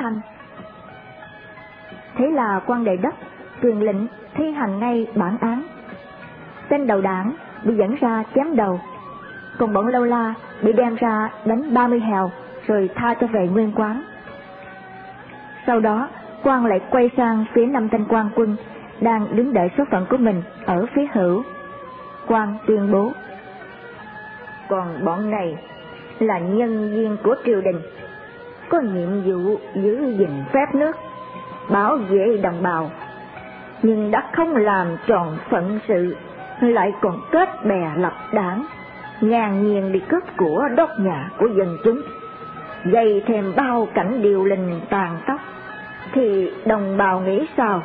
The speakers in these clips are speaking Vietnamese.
thanh. Thế là quan Đệ Đất truyền lệnh thi hành ngay bản án. Tên đầu đảng bị dẫn ra chém đầu, còn bọn Lâu La bị đem ra đánh 30 hèo rồi tha cho về nguyên quán. Sau đó quan lại quay sang phía 5 tên quan quân đang đứng đợi số phận của mình ở phía hữu. Quan tuyên bố: còn bọn này là nhân viên của triều đình, có nhiệm vụ giữ gìn phép nước, bảo vệ đồng bào, nhưng đã không làm tròn phận sự, lại còn kết bè lập đảng, ngang nhiên đi cướp của đốt nhà của dân chúng, gây thêm bao cảnh điều lình tàn tóc, thì đồng bào nghĩ sao?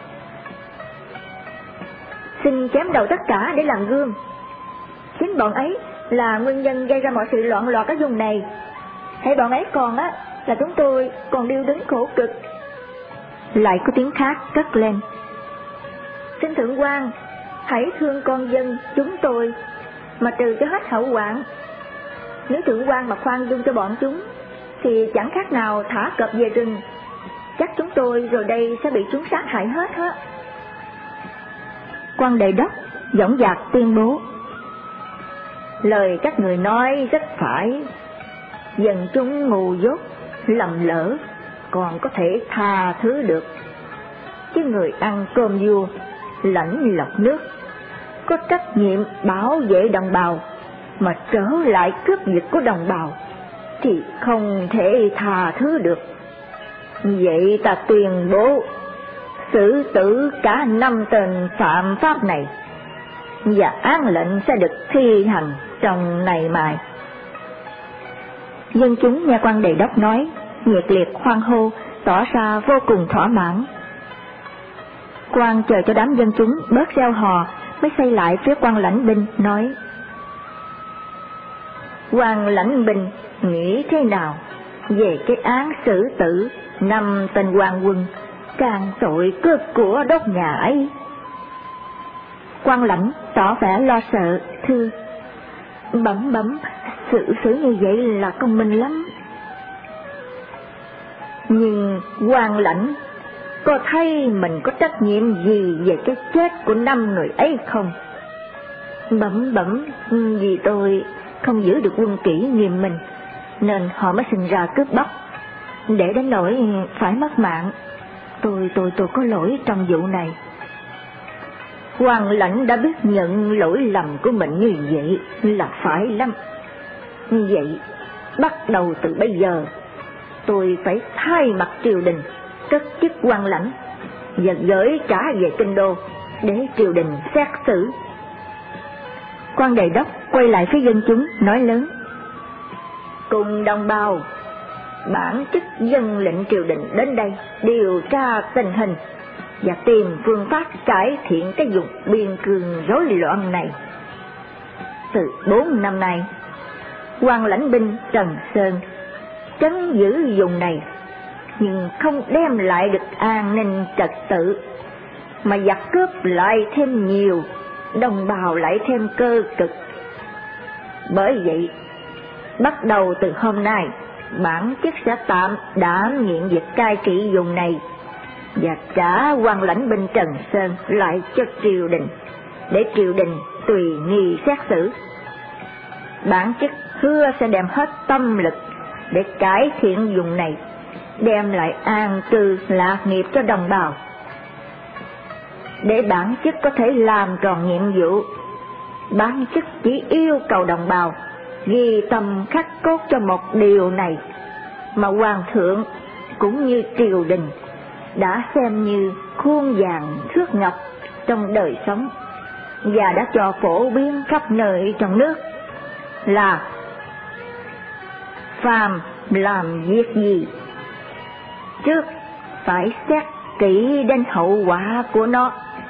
Xin chém đầu tất cả để làm gương. Chính bọn ấy là nguyên nhân gây ra mọi sự loạn loạt ở vùng này. Hãy bọn ấy còn á, là chúng tôi còn điêu đứng khổ cực. Lại có tiếng khác cất lên: xin thượng quan, hãy thương con dân chúng tôi mà trừ cho hết hậu hoạn. Nếu thượng quan mà khoan dung cho bọn chúng thì chẳng khác nào thả cọp về rừng. Chắc chúng tôi rồi đây sẽ bị chúng sát hại hết á. Quan Đệ Đất dõng dạc tuyên bố: lời các người nói rất phải. Dân chúng ngu dốt, lầm lỡ còn có thể tha thứ được, chứ người ăn cơm vua, lãnh lọc nước, có trách nhiệm bảo vệ đồng bào mà trở lại cướp giật của đồng bào thì không thể tha thứ được. Vậy ta tuyên bố xử tử cả 5 tên phạm pháp này, và án lệnh sẽ được thi hành trong ngày mai. Dân chúng nghe quan Đệ Đất nói nhiệt liệt hoan hô, tỏ ra vô cùng thỏa mãn. Quan chờ cho đám dân chúng bớt reo hò mới xây lại phía quan lãnh binh nói: quan lãnh binh nghĩ thế nào về cái án xử tử 5 tên quan quân càng tội cướp của đốt nhà ấy? Quan lãnh tỏ vẻ lo sợ, thưa: bẩm xử như vậy là công minh lắm. Nhưng quan lãnh có thấy mình có trách nhiệm gì về cái chết của 5 người ấy không? Bẩm vì tôi không giữ được quân kỷ nghiêm minh nên họ mới sinh ra cướp bóc, để đến nỗi phải mất mạng. Tôi có lỗi trong vụ này. Quan lãnh đã biết nhận lỗi lầm của mình như vậy là phải lắm. Như vậy bắt đầu từ bây giờ tôi phải thay mặt triều đình cất chức quan lãnh và gửi trả về kinh đô để triều đình xét xử. Quan Đệ Đất quay lại phía dân chúng nói lớn: cùng đồng bào, bản chức dân lệnh triều đình đến đây điều tra tình hình và tìm phương pháp cải thiện cái vùng biên cương rối loạn này. Từ 4 năm nay, quan lãnh binh Trần Sơn trấn giữ vùng này nhưng không đem lại được an ninh trật tự, mà giặc cướp lại thêm nhiều, đồng bào lại thêm cơ cực. Bởi vậy, bắt đầu từ hôm nay, bản chức sẽ tạm đảm nhiệm việc cai trị vùng này và trả quan lãnh binh Trần Sơn lại cho triều đình, để triều đình tùy nghi xét xử. Bản chức hứa sẽ đem hết tâm lực để cải thiện vùng này, đem lại an cư lạc nghiệp cho đồng bào. Để bản chức có thể làm tròn nhiệm vụ, bản chức chỉ yêu cầu đồng bào ghi tâm khắc cốt cho một điều này mà hoàng thượng cũng như triều đình đã xem như khuôn vàng thước ngọc trong đời sống và đã cho phổ biến khắp nơi trong nước là: phàm làm việc gì trước phải xét kỹ đến hậu quả của nó.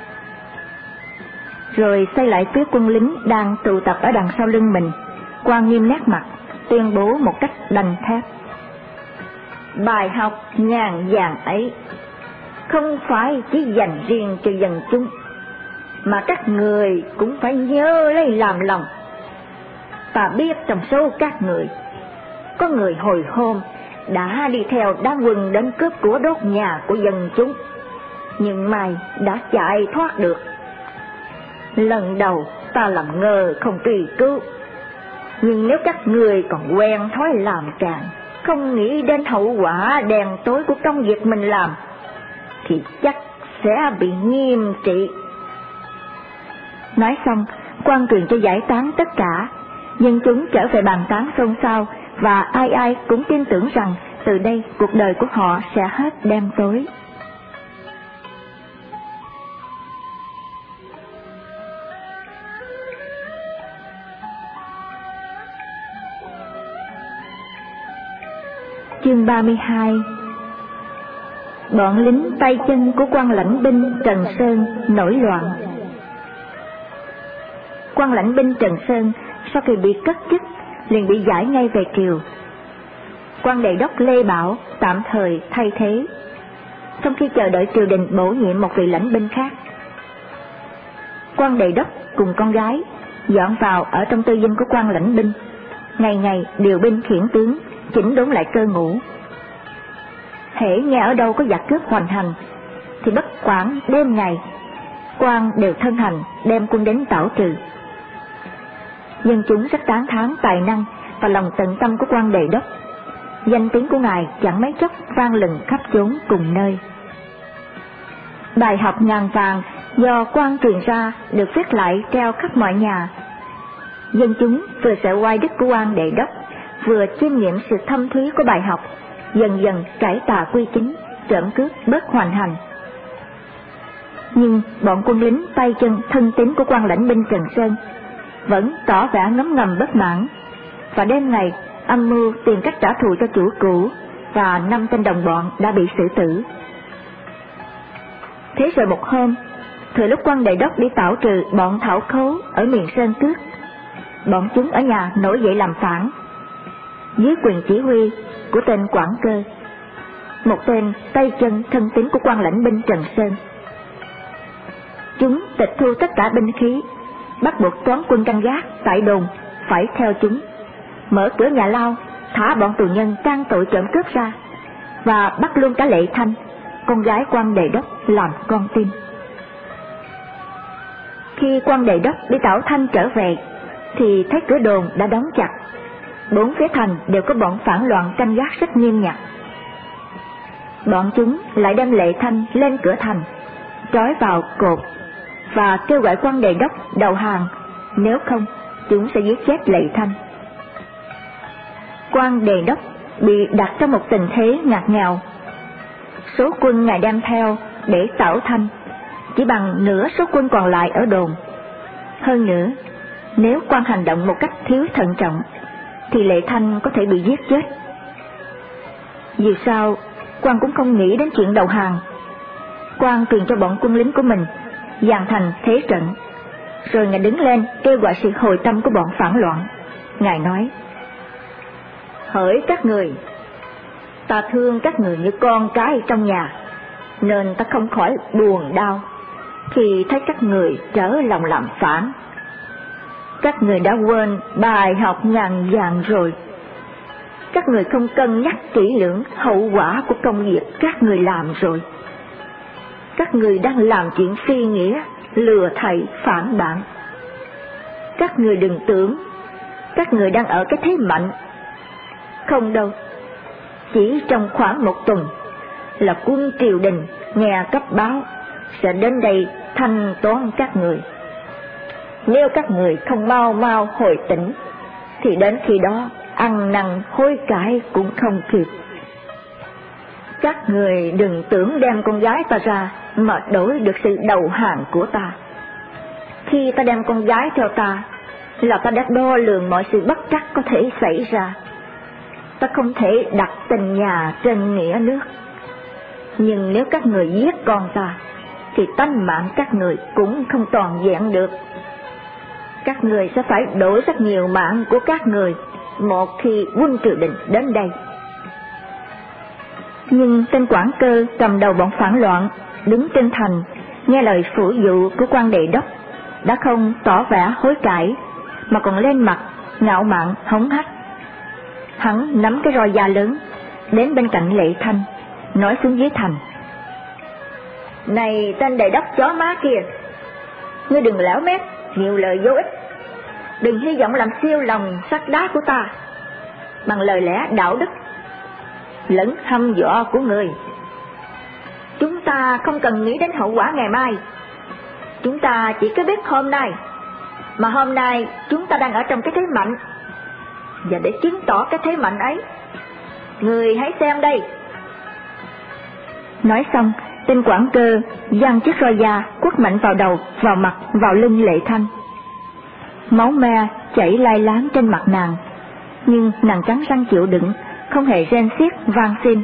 Rồi xoay lại phía quân lính đang tụ tập ở đằng sau lưng mình, quan nghiêm nét mặt tuyên bố một cách đanh thép: bài học ngàn vàng ấy không phải chỉ dành riêng cho dân chúng, mà các người cũng phải nhớ lấy làm lòng. Ta biết trong số các người có người hồi hôm đã đi theo đám quân đến cướp của đốt nhà của dân chúng, nhưng may đã chạy thoát được. Lần đầu ta làm ngơ không truy cứu, nhưng nếu các người còn quen thói làm càng, không nghĩ đến hậu quả đen tối của công việc mình làm, thì chắc sẽ bị nghiêm trị. Nói xong, quan truyền cho giải tán tất cả, dân chúng trở về bàn tán xôn xao, và ai ai cũng tin tưởng rằng từ đây cuộc đời của họ sẽ hết đen tối. Chương 32. Bọn lính tay chân của quan lãnh binh Trần Sơn nổi loạn. Quan lãnh binh Trần Sơn sau khi bị cất chức liền bị giải ngay về triều. Quan đề đốc Lê Bảo tạm thời thay thế, trong khi chờ đợi triều đình bổ nhiệm một vị lãnh binh khác. Quan đề đốc cùng con gái dọn vào ở trong tư dinh của quan lãnh binh, ngày ngày điều binh khiển tướng, chỉnh đốn lại cơ ngũ. Hễ nghe ở đâu có giặc cướp hoành hành thì bất quản đêm ngày, quan đều thân hành đem quân đến tảo trừ. Dân chúng rất tán thán tài năng và lòng tận tâm của quan đề đốc. Danh tiếng của ngài chẳng mấy chốc vang lừng khắp chốn cùng nơi. Bài học ngàn vàng do quan truyền ra được viết lại treo khắp mọi nhà. Dân chúng vừa sợ oai đức của quan đề đốc, vừa chiêm nghiệm sự thâm thúy của bài học, dần dần cải tà quy chính, trộm cướp bớt hoành hành. Nhưng bọn quân lính tay chân thân tín của quan lãnh binh Trần Sơn vẫn tỏ vẻ ngấm ngầm bất mãn, và đêm ngày âm mưu tìm cách trả thù cho chủ cũ, và 5 tên đồng bọn đã bị xử tử. Thế rồi một hôm, thời lúc quan đề đốc đi tảo trừ bọn thảo khấu ở miền Sơn Cước, bọn chúng ở nhà nổi dậy làm phản dưới quyền chỉ huy của tên Quảng Cơ, một tên tay chân thân tín của quan lãnh binh Trần Sơn. Chúng tịch thu tất cả binh khí, bắt buộc toán quân canh gác tại đồn phải theo chúng, mở cửa nhà lao, thả bọn tù nhân can tội trộm cướp ra, và bắt luôn cả Lệ Thanh, con gái quan đề đốc, làm con tin. Khi quan đề đốc đi tảo Thanh trở về thì thấy cửa đồn đã đóng chặt, 4 phía thành đều có bọn phản loạn canh gác rất nghiêm ngặt. Bọn chúng lại đem Lệ Thanh lên cửa thành, trói vào cột và kêu gọi quan đề đốc đầu hàng, nếu không chúng sẽ giết chết Lệ Thanh. Quan đề đốc bị đặt trong một tình thế ngặt nghèo. Số quân ngài đem theo để tảo Thanh chỉ bằng nửa số quân còn lại ở đồn. Hơn nữa, nếu quan hành động một cách thiếu thận trọng thì Lệ Thanh có thể bị giết chết. Dù sao, quan cũng không nghĩ đến chuyện đầu hàng. Quan truyền cho bọn quân lính của mình dàn thành thế trận, rồi ngài đứng lên kêu gọi sự hồi tâm của bọn phản loạn. Ngài nói: hỡi các người, ta thương các người như con cái trong nhà, nên ta không khỏi buồn đau khi thấy các người trở lòng làm phản. Các người đã quên bài học ngàn vàng rồi. Các người không cân nhắc kỹ lưỡng hậu quả của công việc các người làm rồi. Các người đang làm chuyện phi nghĩa, lừa thầy phản bạn. Các người đừng tưởng các người đang ở cái thế mạnh. Không đâu, chỉ trong khoảng 1 tuần là quân triều đình nghe cấp báo sẽ đến đây thanh toán các người. Nếu các người không mau mau hồi tỉnh thì đến khi đó ăn năn hối cải cũng không kịp. Các người đừng tưởng đem con gái ta ra mà đổi được sự đầu hàng của ta. Khi ta đem con gái theo ta là ta đã đo lường mọi sự bất trắc có thể xảy ra. Ta không thể đặt tình nhà trên nghĩa nước. Nhưng nếu các người giết con ta thì tánh mạng các người cũng không toàn vẹn được. Các người sẽ phải đổi rất nhiều mạng của các người một khi quân triều đình đến đây. Nhưng tên Quảng Cơ cầm đầu bọn phản loạn đứng trên thành nghe lời phủ dụ của quan đề đốc đã không tỏ vẻ hối cải, mà còn lên mặt ngạo mạn hống hách. Hắn nắm cái roi da lớn, đến bên cạnh Lệ Thanh, nói xuống dưới thành: "Này tên đại đốc chó má kia, ngươi đừng láo mép, nhiều lời vô ích, đừng hy vọng làm siêu lòng sắt đá của ta bằng lời lẽ đạo đức lẫn hăm dọa của người. Chúng ta không cần nghĩ đến hậu quả ngày mai, chúng ta chỉ có biết hôm nay, mà hôm nay chúng ta đang ở trong cái thế mạnh, và để chứng tỏ cái thế mạnh ấy, người hãy xem đây." Nói xong, tên quản cơ giăng chiếc roi da quất mạnh vào đầu, vào mặt, vào lưng Lệ Thanh. Máu me chảy lai láng trên mặt nàng, nhưng nàng cắn răng chịu đựng, không hề rên xiết van xin.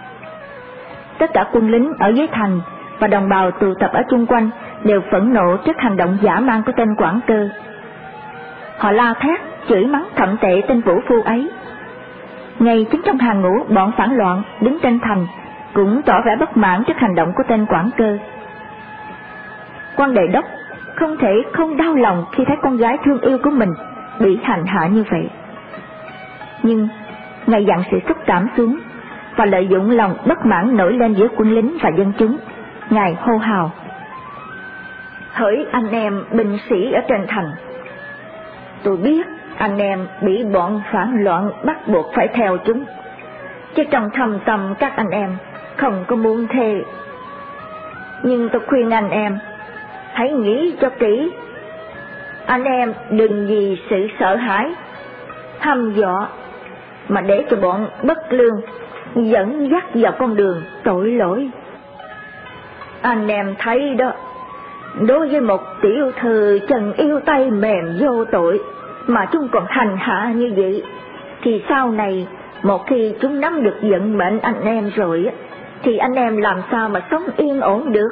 Tất cả quân lính ở dưới thành và đồng bào tụ tập ở chung quanh đều phẫn nộ trước hành động dã man của tên quản cơ. Họ la thét, chửi mắng thậm tệ tên vũ phu ấy. Ngay chính trong hàng ngũ bọn phản loạn đứng trên thành cũng tỏ vẻ bất mãn trước hành động của tên quản cơ. Quan đề đốc không thể không đau lòng khi thấy con gái thương yêu của mình bị hành hạ như vậy. Nhưng ngài dặn sự xúc cảm xuống, và lợi dụng lòng bất mãn nổi lên giữa quân lính và dân chúng, ngài hô hào: "Hỡi anh em binh sĩ ở trên thành, tôi biết anh em bị bọn phản loạn bắt buộc phải theo chúng, chứ trong thâm tâm các anh em không có muốn thế. Nhưng tôi khuyên anh em hãy nghĩ cho kỹ. Anh em đừng vì sự sợ hãi, hăm dọa mà để cho bọn bất lương dẫn dắt vào con đường tội lỗi. Anh em thấy đó, đối với một tiểu thư chân yêu tay mềm vô tội mà chúng còn hành hạ như vậy, thì sau này một khi chúng nắm được vận mệnh anh em rồi, thì anh em làm sao mà sống yên ổn được.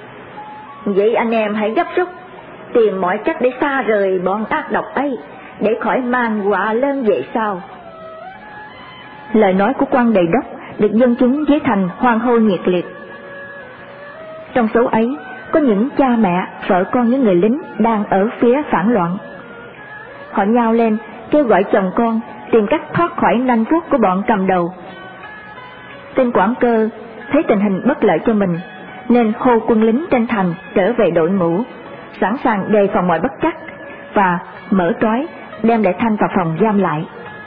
Vậy anh em hãy gấp rút tìm mọi cách để xa rời bọn ác độc ấy, để khỏi mang họa lên về sau." Lời nói của quan đề đốc được dân chúng dưới thành hoan hô nhiệt liệt. Trong số ấy có những cha mẹ, vợ con những người lính đang ở phía phản loạn. Họ nhao lên kêu gọi chồng con tìm cách thoát khỏi nanh vuốt của bọn cầm đầu. Tên quản cơ thấy tình hình bất lợi cho mình, nên hô quân lính trên thành trở về đội ngũ, sẵn sàng đề phòng mọi bất trắc, và mở trói đem Lệ Thanh vào phòng giam lại.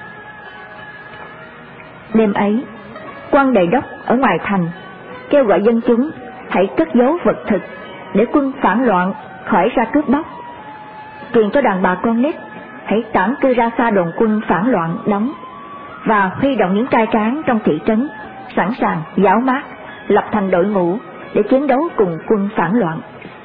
Đêm ấy, quan đề đốc ở ngoài thành kêu gọi dân chúng hãy cất giấu vật thực để quân phản loạn khỏi ra cướp bóc, truyền cho đàn bà con nít hãy tản cư ra xa đồn quân phản loạn đóng, và huy động những trai tráng trong thị trấn sẵn sàng giáo mát lập thành đội ngũ để chiến đấu cùng quân phản loạn.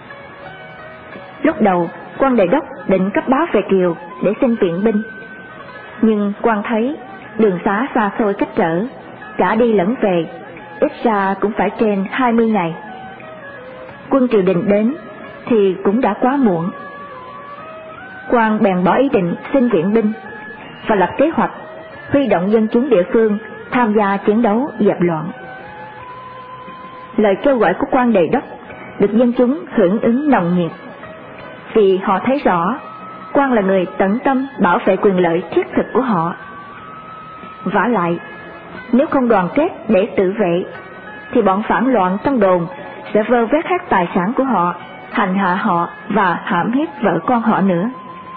Lúc đầu quan đề đốc định cấp báo về Kiều để xin viện binh, nhưng quan thấy đường xá xa xôi cách trở, cả đi lẫn về ít ra cũng phải trên 20 ngày. Quân triều đình đến thì cũng đã quá muộn. Quan bèn bỏ ý định xin viện binh và lập kế hoạch huy động dân chúng địa phương tham gia chiến đấu dẹp loạn. Lời kêu gọi của quan đề đốc được dân chúng hưởng ứng nồng nhiệt, vì họ thấy rõ quan là người tận tâm bảo vệ quyền lợi thiết thực của họ. Vả lại, nếu không đoàn kết để tự vệ, thì bọn phản loạn trong đồn sẽ vơ vét hết tài sản của họ, hành hạ họ và hãm hiếp vợ con họ nữa.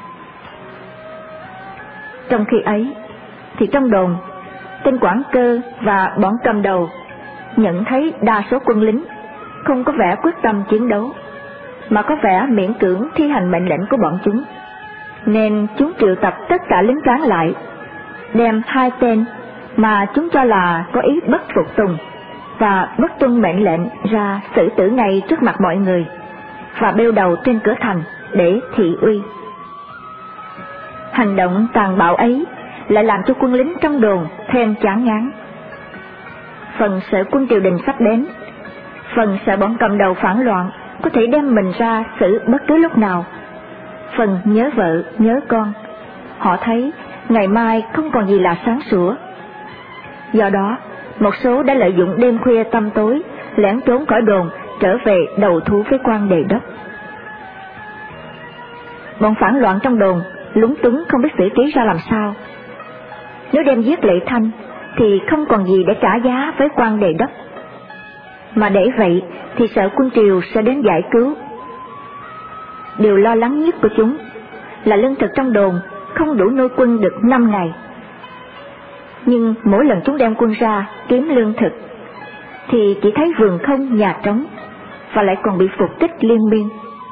Trong khi ấy, thì trong đồn, tên quản cơ và bọn cầm đầu nhận thấy đa số quân lính không có vẻ quyết tâm chiến đấu, mà có vẻ miễn cưỡng thi hành mệnh lệnh của bọn chúng, nên chúng triệu tập tất cả lính tráng lại, đem 2 tên mà chúng cho là có ý bất phục tùng và bất tuân mệnh lệnh ra xử tử ngay trước mặt mọi người, và bêu đầu trên cửa thành để thị uy. Hành động tàn bạo ấy lại làm cho quân lính trong đồn thêm chán ngán. Phần sợ quân triều đình sắp đến, phần sợ bọn cầm đầu phản loạn có thể đem mình ra xử bất cứ lúc nào, phần nhớ vợ nhớ con. Họ thấy ngày mai không còn gì là sáng sủa. Do đó, một số đã lợi dụng đêm khuya tăm tối lẻn trốn khỏi đồn trở về đầu thú với quan đề đốc. Bọn phản loạn trong đồn lúng túng không biết xử trí ra làm sao. Nếu đem giết Lệ Thanh thì không còn gì để trả giá với quan Đề Đốc. Mà để vậy thì sợ quân Triều sẽ đến giải cứu. Điều lo lắng nhất của chúng là lương thực trong đồn không đủ nuôi quân được 5 ngày. Nhưng mỗi lần chúng đem quân ra kiếm lương thực thì chỉ thấy vườn không nhà trống, và lại còn bị phục kích liên miên.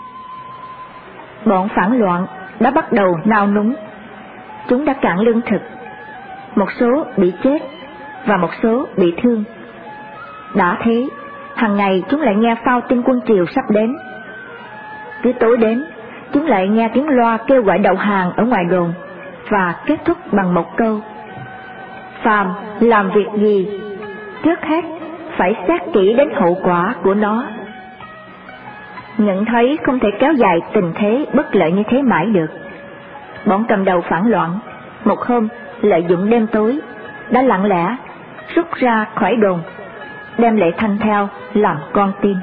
Bọn phản loạn đã bắt đầu nao núng. Chúng đã cạn lương thực, một số bị chết và một số bị thương. Đã thế, hàng ngày chúng lại nghe phao tin quân Triều sắp đến. Cứ tối đến, chúng lại nghe tiếng loa kêu gọi đầu hàng ở ngoài đồn, và kết thúc bằng một câu: phàm làm việc gì, trước hết phải xét kỹ đến hậu quả của nó. Nhận thấy không thể kéo dài tình thế bất lợi như thế mãi được, bọn cầm đầu phản loạn một hôm lợi dụng đêm tối đã lặng lẽ rút ra khỏi đồn, đem Lệ Thanh theo làm con tin.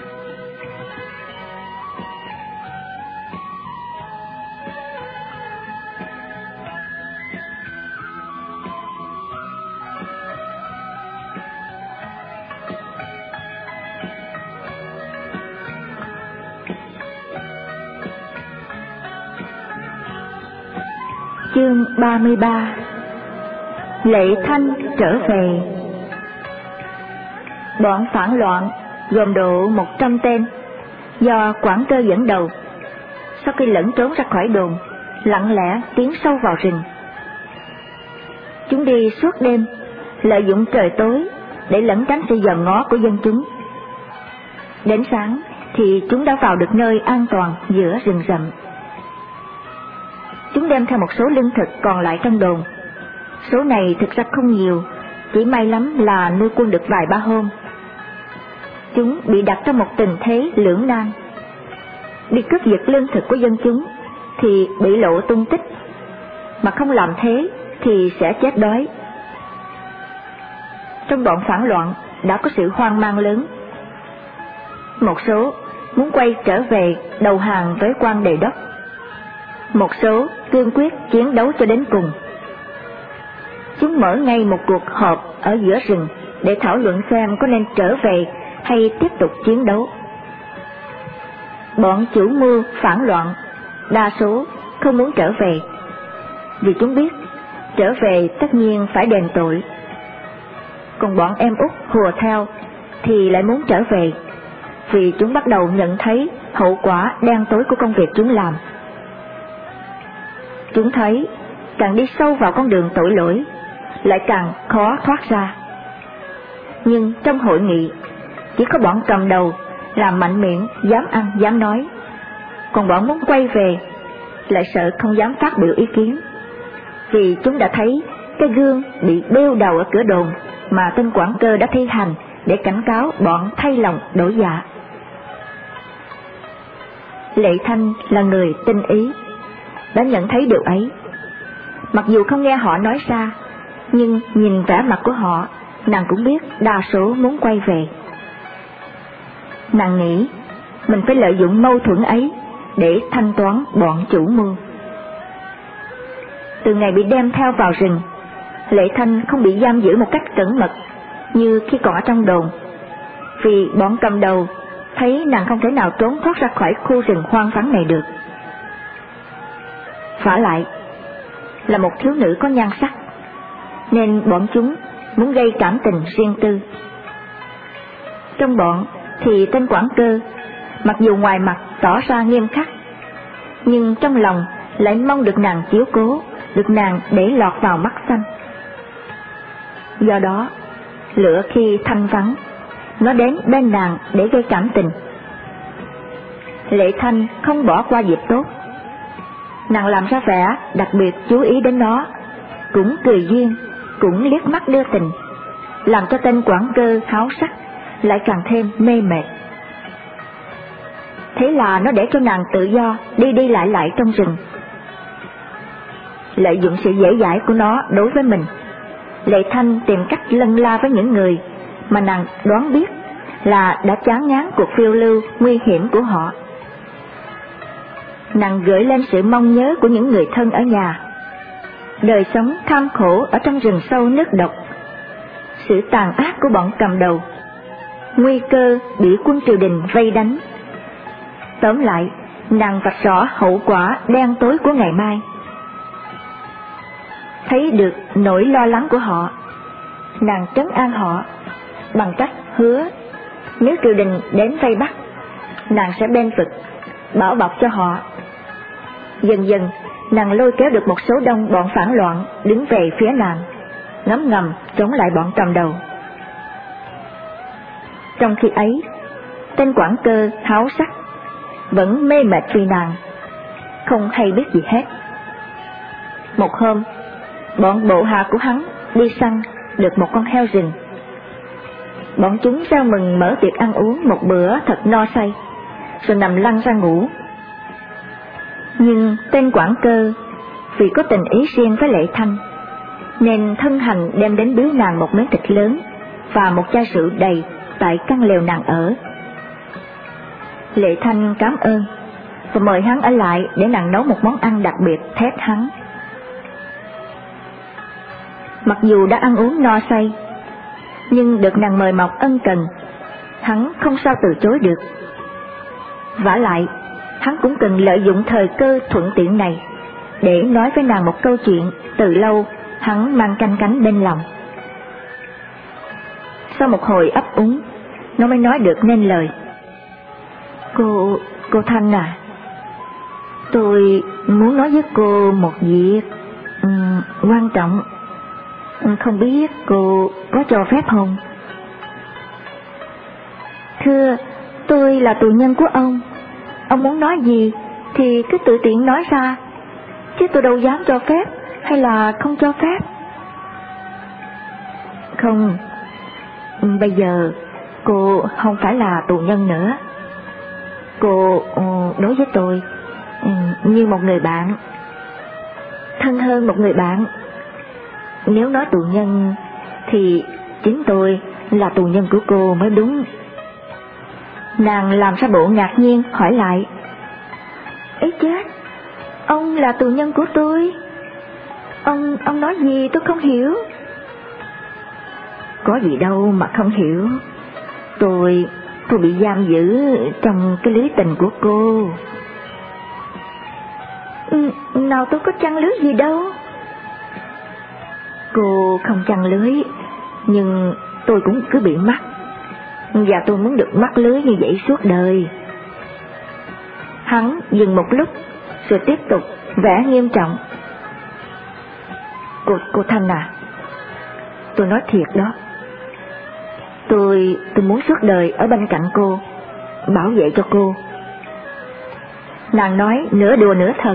Chương 33. Lệ Thanh trở về. Bọn phản loạn gồm độ 100 tên, do Quảng Cơ dẫn đầu, sau khi lẫn trốn ra khỏi đồn, lặng lẽ tiến sâu vào rừng. Chúng đi suốt đêm, lợi dụng trời tối để lẩn tránh sự dòm ngó của dân chúng. Đến sáng thì chúng đã vào được nơi an toàn giữa rừng rậm. Chúng đem theo một số lương thực còn lại trong đồn. Số này thực ra không nhiều, chỉ may lắm là nuôi quân được vài ba hôm. Chúng bị đặt trong một tình thế lưỡng nan. Đi cướp giật lương thực của dân chúng thì bị lộ tung tích, mà không làm thế thì sẽ chết đói. Trong bọn phản loạn đã có sự hoang mang lớn. Một số muốn quay trở về đầu hàng với quan Đề Đốc, một số cương quyết chiến đấu cho đến cùng. Chúng mở ngay một cuộc họp ở giữa rừng để thảo luận xem có nên trở về hay tiếp tục chiến đấu. Bọn chủ mưu phản loạn đa số không muốn trở về, vì chúng biết trở về tất nhiên phải đền tội. Còn bọn em út hùa theo thì lại muốn trở về, vì chúng bắt đầu nhận thấy hậu quả đen tối của công việc chúng làm. Chúng thấy càng đi sâu vào con đường tội lỗi lại càng khó thoát ra. Nhưng trong hội nghị chỉ có bọn cầm đầu làm mạnh miệng, dám ăn dám nói, còn bọn muốn quay về lại sợ không dám phát biểu ý kiến, vì chúng đã thấy cái gương bị bêu đầu ở cửa đồn mà tên Quảng Cơ đã thi hành để cảnh cáo bọn thay lòng đổi dạ. Lệ Thanh là người tinh ý, đã nhận thấy điều ấy. Mặc dù không nghe họ nói ra, nhưng nhìn vẻ mặt của họ, nàng cũng biết đa số muốn quay về. Nàng nghĩ mình phải lợi dụng mâu thuẫn ấy để thanh toán bọn chủ mưu. Từ ngày bị đem theo vào rừng, Lệ Thanh không bị giam giữ một cách cẩn mật như khi còn ở trong đồn, vì bọn cầm đầu thấy nàng không thể nào trốn thoát ra khỏi khu rừng hoang vắng này được. Vả lại là một thiếu nữ có nhan sắc, nên bọn chúng muốn gây cảm tình riêng tư. Trong bọn thì tên Quảng Cơ, mặc dù ngoài mặt tỏ ra nghiêm khắc, nhưng trong lòng lại mong được nàng chiếu cố, được nàng để lọt vào mắt xanh. Do đó, lửa khi thanh vắng, nó đến bên nàng để gây cảm tình. Lệ Thanh không bỏ qua dịp tốt. Nàng làm ra vẻ đặc biệt chú ý đến nó, cũng cười duyên, cũng liếc mắt đưa tình, làm cho tên Quảng Cơ háo sắc lại càng thêm mê mệt. Thế là nó để cho nàng tự do đi đi lại trong rừng. Lợi dụng sự dễ dãi của nó đối với mình, Lệ Thanh tìm cách lân la với những người mà nàng đoán biết là đã chán ngán cuộc phiêu lưu nguy hiểm của họ. Nàng gửi lên sự mong nhớ của những người thân ở nhà, đời sống kham khổ ở trong rừng sâu nước độc sự tàn ác của bọn cầm đầu, nguy cơ bị quân triều đình vây đánh. Tóm lại, nàng vạch rõ hậu quả đen tối của ngày mai. Thấy được nỗi lo lắng của họ, nàng trấn an họ bằng cách hứa nếu triều đình đến vây bắt, nàng sẽ bên vực, bảo bọc cho họ. Dần dần, nàng lôi kéo được một số đông bọn phản loạn đứng về phía nàng, ngấm ngầm chống lại bọn cầm đầu. Trong khi ấy, tên quản cơ háo sắc vẫn mê mệt vì nàng, không hay biết gì hết. Một hôm, bọn bộ hạ của hắn đi săn được một con heo rừng. Bọn chúng reo mừng mở tiệc ăn uống một bữa thật no say, rồi nằm lăn ra ngủ. Nhưng tên quản cơ vì có tình ý riêng với Lệ Thanh, nên thân hành đem đến biếu nàng một miếng thịt lớn và một chai rượu đầy tại căn lều nàng ở. Lệ Thanh cảm ơn và mời hắn ở lại để nàng nấu một món ăn đặc biệt thét hắn. Mặc dù đã ăn uống no say, nhưng được nàng mời mọc ân cần, hắn không sao từ chối được. vả lại, hắn cũng cần lợi dụng thời cơ thuận tiện này để nói với nàng một câu chuyện từ lâu hắn mang canh cánh bên lòng. Sau một hồi ấp úng, nó mới nói được nên lời. Cô Thanh à, tôi muốn nói với cô một việc quan trọng, không biết cô có cho phép không? Thưa, tôi là tù nhân của ông muốn nói gì thì cứ tự tiện nói ra, chứ tôi đâu dám cho phép hay là không cho phép. Không, bây giờ cô không phải là tù nhân nữa. Cô đối với tôi như một người bạn, thân hơn một người bạn. Nếu nói tù nhân thì chính tôi là tù nhân của cô mới đúng. Nàng làm ra bộ ngạc nhiên hỏi lại. Ấy chết, ông là tù nhân của tôi? Ông nói gì tôi không hiểu. Có gì đâu mà không hiểu. Tôi bị giam giữ trong cái lưới tình của cô. Nào tôi có chăn lưới gì đâu. Cô không chăn lưới, nhưng tôi cũng cứ bị mắc, và tôi muốn được mắc lưới như vậy suốt đời. Hắn dừng một lúc rồi tiếp tục vẻ nghiêm trọng. Cô Thanh à, tôi nói thiệt đó. Tôi muốn suốt đời ở bên cạnh cô, bảo vệ cho cô. Nàng nói nửa đùa nửa thật.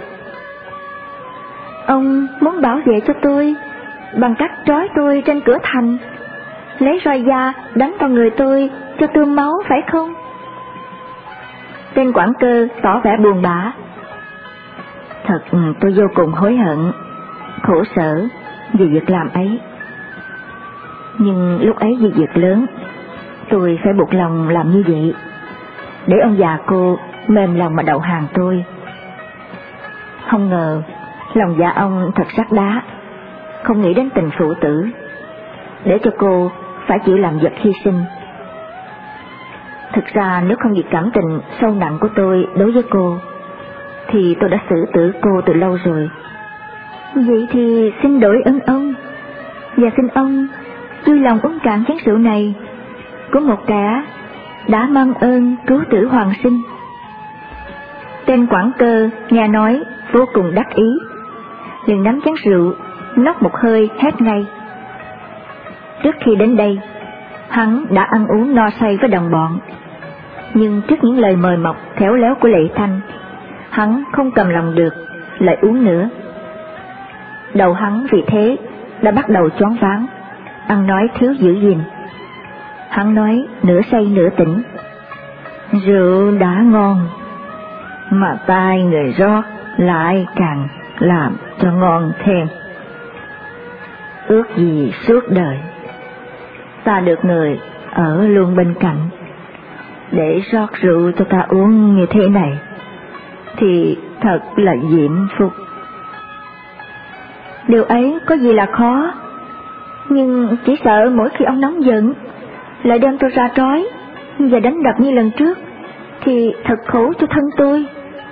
Ông muốn bảo vệ cho tôi bằng cách trói tôi trên cửa thành, lấy roi da đánh vào người tôi cho tươm máu phải không? Tên quản cơ tỏ vẻ buồn bã. Thật tôi vô cùng hối hận, khổ sở vì việc làm ấy. Nhưng lúc ấy vì việc lớn, tôi phải buộc lòng làm như vậy, để ông già cô mềm lòng mà đậu hàng tôi. Không ngờ lòng dạ ông thật sắt đá, không nghĩ đến tình phụ tử, để cho cô phải chịu làm vật hy sinh. Thực ra nếu không vì cảm tình sâu nặng của tôi đối với cô, thì tôi đã xử tử cô từ lâu rồi. Vậy thì xin đổi ơn ông, và xin ông vui lòng uống cạn chén rượu này của một kẻ đã mang ơn cứu tử hoàng sinh. Tên quản cơ nghe nói vô cùng đắc ý, liền nắm chén rượu nốc một hơi hết ngay. Trước khi đến đây, hắn đã ăn uống no say với đồng bọn, nhưng trước những lời mời mọc khéo léo của Lệ Thanh, hắn không cầm lòng được lại uống nữa. Đầu hắn vì thế đã bắt đầu choáng váng, ăn nói thiếu giữ gìn. Hắn nói nửa say nửa tỉnh. Rượu đã ngon, mà tai người rót lại càng làm cho ngon thêm. Ước gì suốt đời ta được người ở luôn bên cạnh, để rót rượu cho ta uống như thế này, thì thật là diễm phúc. Điều ấy có gì là khó? Nhưng chỉ sợ mỗi khi ông nóng giận lại đem tôi ra trói và đánh đập như lần trước thì thật khổ cho thân tôi.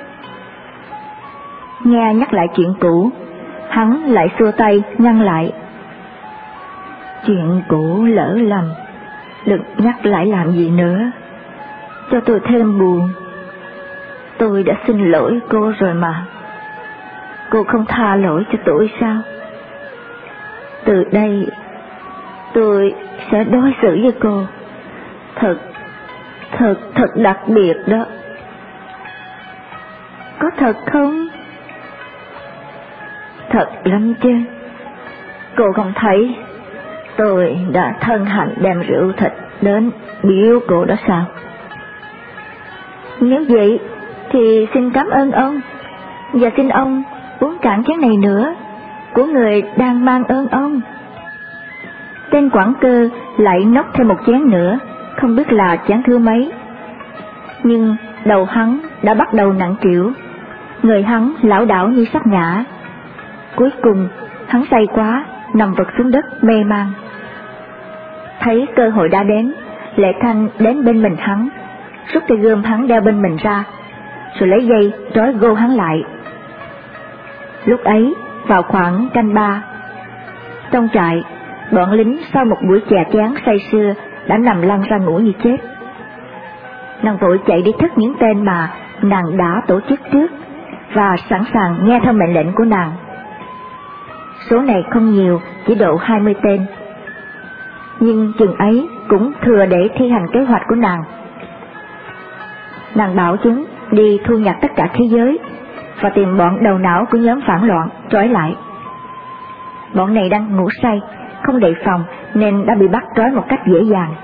Nghe nhắc lại chuyện cũ, hắn lại xua tay ngăn lại. Chuyện cũ lỡ lầm, đừng nhắc lại làm gì nữa, cho tôi thêm buồn. Tôi đã xin lỗi cô rồi mà, cô không tha lỗi cho tôi sao? Từ đây tôi sẽ đối xử với cô thật đặc biệt đó. Có thật không? Thật lắm chứ. Cô không thấy tôi đã thân hạnh đem rượu thịt đến biếu cô đó sao? Nếu vậy thì xin cảm ơn ông, và xin ông uống cạn chén này nữa của người đang mang ơn ông. Tên quản cơ lại nốc thêm một chén nữa, không biết là chén thứ mấy. Nhưng đầu hắn đã bắt đầu nặng trĩu, người hắn lảo đảo như sắp ngã. Cuối cùng hắn say quá, nằm vật xuống đất mê man. Thấy cơ hội đã đến, Lệ Thanh đến bên mình hắn, rút cây gươm hắn đeo bên mình ra, rồi lấy dây trói gô hắn lại. Lúc ấy vào khoảng canh 3, trong trại, bọn lính sau một buổi chè chán say sưa đã nằm lăn ra ngủ như chết. Nàng vội chạy đi thức những tên mà nàng đã tổ chức trước và sẵn sàng nghe theo mệnh lệnh của nàng. Số này không nhiều, chỉ độ 20 tên. Nhưng chừng ấy cũng thừa để thi hành kế hoạch của nàng. Nàng bảo chúng đi thu nhặt tất cả thế giới và tìm bọn đầu não của nhóm phản loạn trói lại. Bọn này đang ngủ say, không đề phòng nên đã bị bắt trói một cách dễ dàng.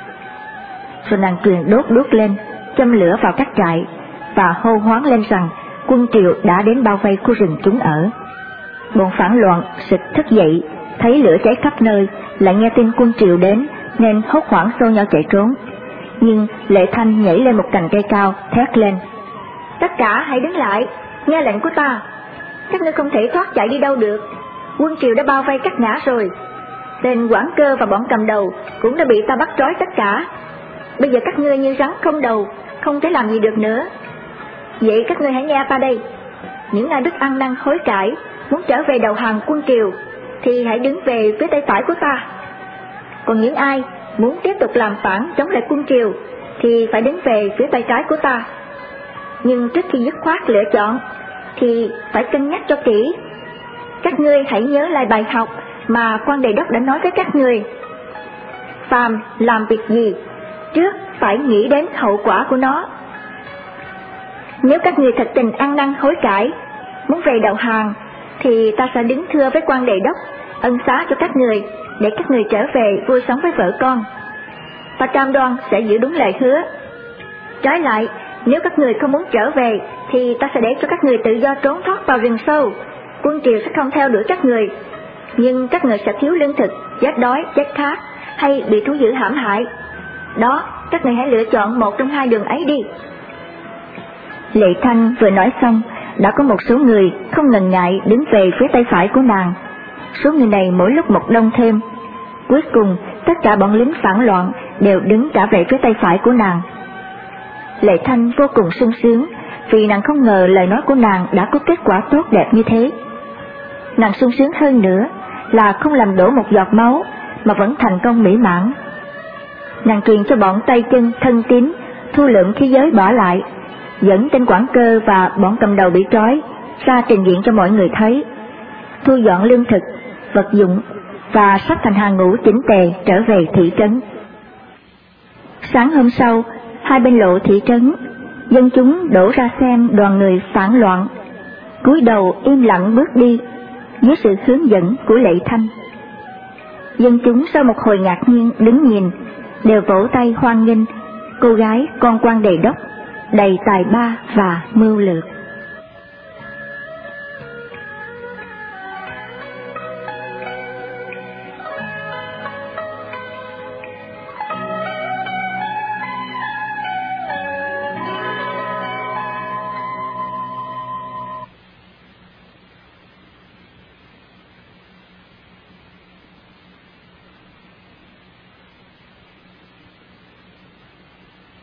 Rồi nàng truyền đốt đuốc lên, châm lửa vào các trại và hô hoán lên rằng quân Triệu đã đến bao vây khu rừng chúng ở. Bọn phản loạn sực thức dậy, thấy lửa cháy khắp nơi, lại nghe tin quân Triệu đến nên hốt hoảng xô nhau chạy trốn. Nhưng Lệ Thanh nhảy lên một cành cây cao, thét lên: tất cả hãy đứng lại, nghe lệnh của ta. Các ngươi không thể thoát chạy đi đâu được, quân Triệu đã bao vây các ngã rồi. Tên quản cơ và bọn cầm đầu cũng đã bị ta bắt trói tất cả. Bây giờ các ngươi như rắn không đầu, không thể làm gì được nữa. Vậy các ngươi hãy nghe ta đây. Những ai đức ăn năn hối cải, muốn trở về đầu hàng quân Triều thì hãy đứng về phía tay phải của ta. Còn những ai muốn tiếp tục làm phản chống lại quân Triều thì phải đứng về phía tay trái của ta. Nhưng trước khi dứt khoát lựa chọn thì phải cân nhắc cho kỹ. Các ngươi hãy nhớ lại bài học mà quan đề đốc đã nói với các ngươi. Phàm làm việc gì, trước phải nghĩ đến hậu quả của nó. Nếu các ngươi thật tình ăn năn hối cải, muốn về đầu hàng, thì ta sẽ đứng thưa với quan đề đốc, ân xá cho các người, để các người trở về vui sống với vợ con. Ta cam đoan sẽ giữ đúng lời hứa. Trái lại, nếu các người không muốn trở về, thì ta sẽ để cho các người tự do trốn thoát vào rừng sâu. Quân Triều sẽ không theo đuổi các người, nhưng các người sẽ thiếu lương thực, chết đói, chết khát, hay bị thú dữ hãm hại. Đó, các người hãy lựa chọn một trong hai đường ấy đi. Lệ Thanh vừa nói xong, đã có một số người không ngần ngại đứng về phía tay phải của nàng. Số người này mỗi lúc một đông thêm. Cuối cùng, tất cả bọn lính phản loạn đều đứng cả về phía tay phải của nàng. Lệ Thanh vô cùng sung sướng, vì nàng không ngờ lời nói của nàng đã có kết quả tốt đẹp như thế. Nàng sung sướng hơn nữa là không làm đổ một giọt máu, mà vẫn thành công mỹ mãn. Nàng truyền cho bọn tay chân thân tín thu lượm khí giới bỏ lại, dẫn tên quản cơ và bọn cầm đầu bị trói ra trình diện cho mọi người thấy, thu dọn lương thực, vật dụng và sắp thành hàng ngũ chỉnh tề trở về thị trấn. Sáng hôm sau, hai bên lộ thị trấn, dân chúng đổ ra xem đoàn người phản loạn, cúi đầu im lặng bước đi dưới sự hướng dẫn của Lệ Thanh. Dân chúng sau một hồi ngạc nhiên đứng nhìn, đều vỗ tay hoan nghênh cô gái con quan đề đốc đầy tài ba và mưu lược.